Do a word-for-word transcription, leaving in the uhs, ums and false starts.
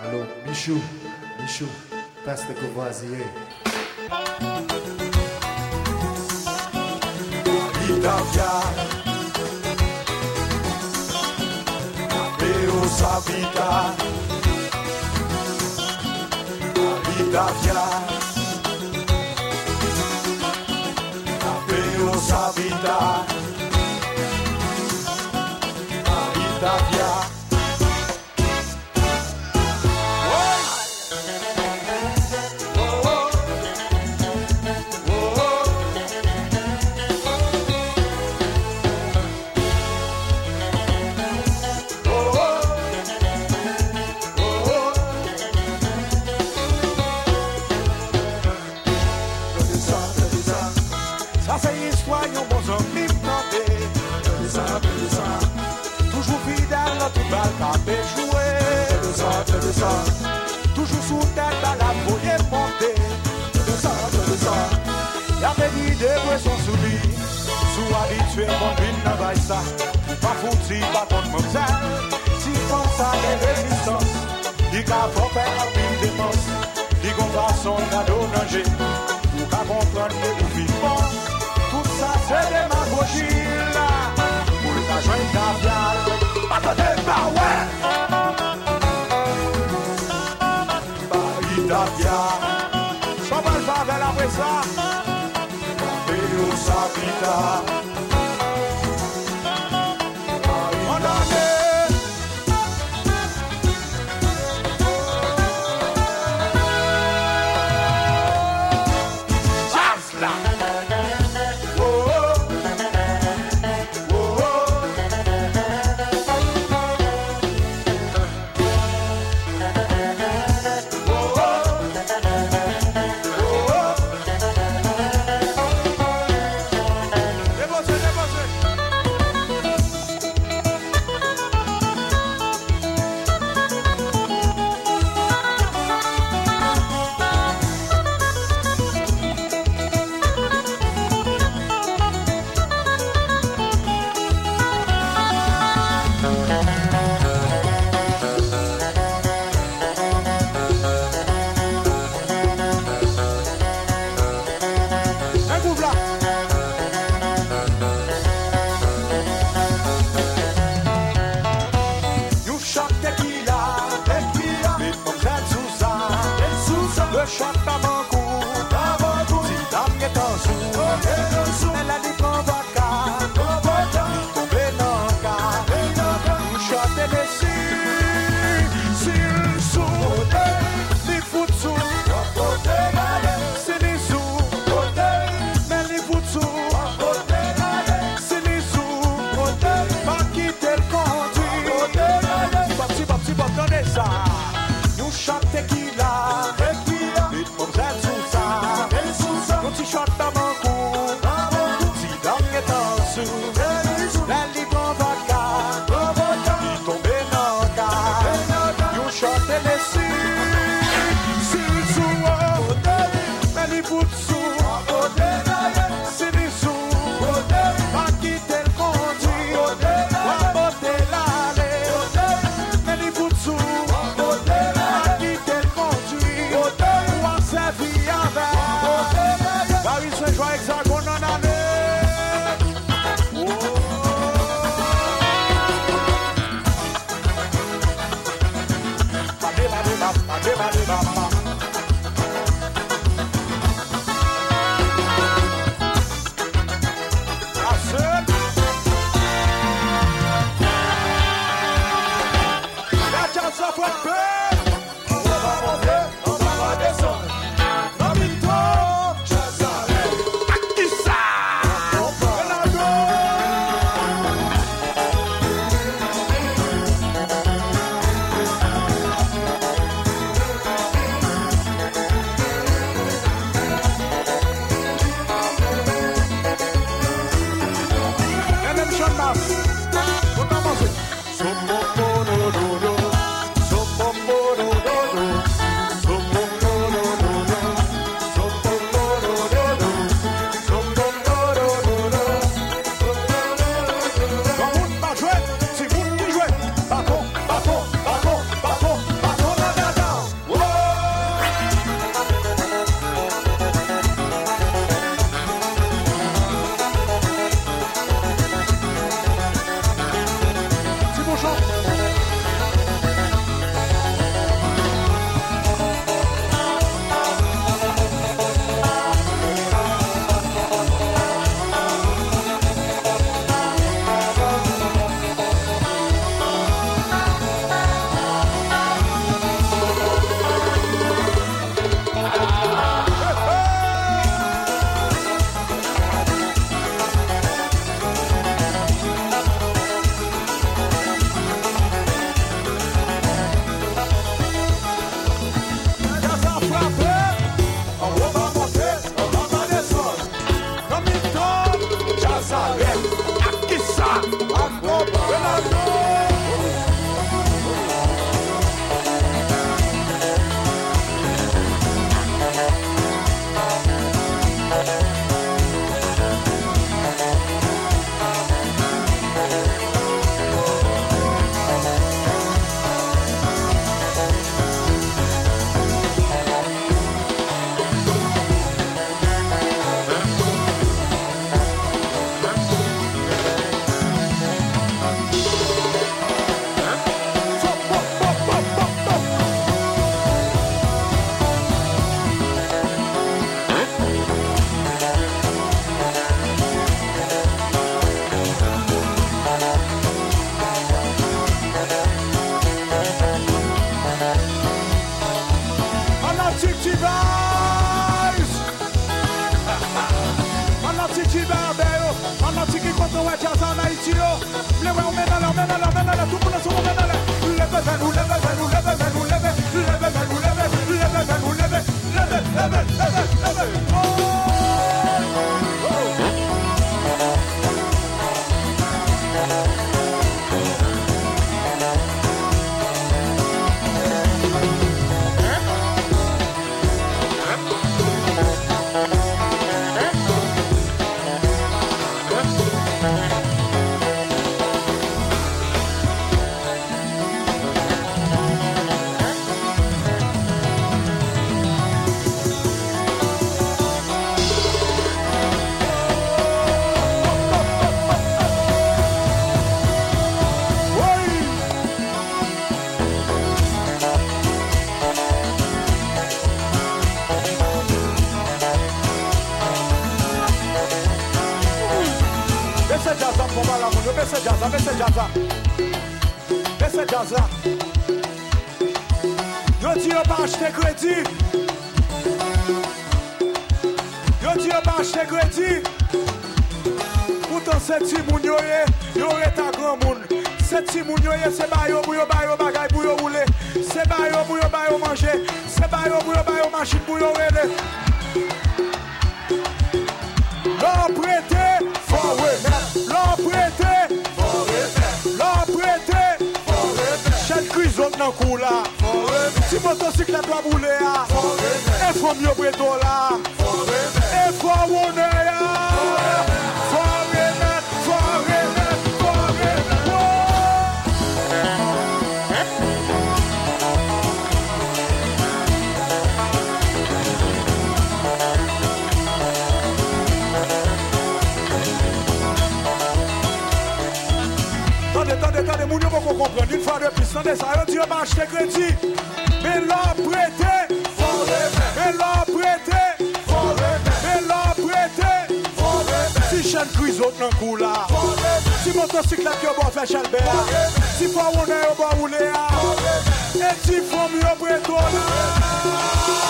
Allô, Michou, Michou, passe le Courvoisier. Itavia, Veo Savita, Itavia, Veo Savita, Itavia. Toujours sous tête à la foyer montée. De ça, de ça. Y'a des idées qui sont sous lui. Sous habitué, mon ville n'a pas ça. Pas foutu, pas contre mon zèle. Si pense à des résistances, il qu'à faut faire la pile de dépense. Il qu'on va son cadeau nager. Pour qu'à comprendre les mouvements. Tout ça, c'est démagogie là. Pour le cajou caviar. Attendez, bah ouais. Itavia, só vai fazer a pressão. Veio Savita. baissez jazz là, baissez jazz là. Baissez jazz là. Yo dis on pas acheter crédit. Yo dis on pas acheter crédit. Pourtant c'est ti moun yo ye, yo est un grand monde. C'est ti moun yo ye, c'est ba yo pour yo ba yo bagay pour yo rouler. C'est ba yo pour yo ba yo manger. C'est ba yo pour yo ba yo machine pour yo rele. L'on prêté, faut remettre. L'on prêté, faut remettre. L'on prêté, faut remettre. Chaque cuisine dans cou là, faut remettre. Si motocyclette doit bouler là, faut remettre. Et faut mieux prêter là, faut remettre. Et faut rouler là, faut remettre, faut remettre, faut remettre. Attendez, attendez, attendez, moun yo pas comprendre. Une fois de plus, attendez ça, on dit on va acheter crédit. Mais l'on prêté, faut remettre. Mais l'on prêté, faut remettre. Mais l'on prêté, faut remettre. Si chaîne cuise autre dans cou là, faut remettre. Si motocyclette yo bon faire chalbert, si faut rouler yo bon rouler, et si faut mieux prêter là.